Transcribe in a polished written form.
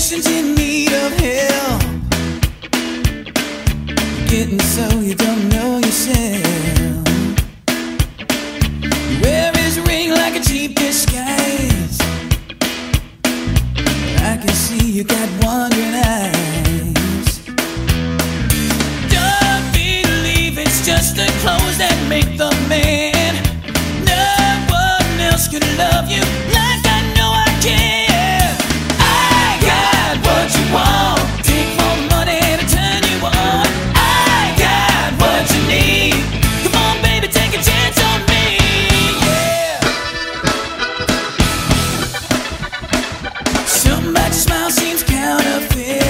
nation's in need of help. Getting so you don't know yourself. You wear his ring like a cheap disguise. I can see you got wandering eyes. Don't believe it's just the clothes that make the man. No one else can love you like I know I can. I got what you want. Take more money to turn you on. I got what you need. Come on, baby, take a chance on me. Yeah. Somebody's smile seems counterfeit.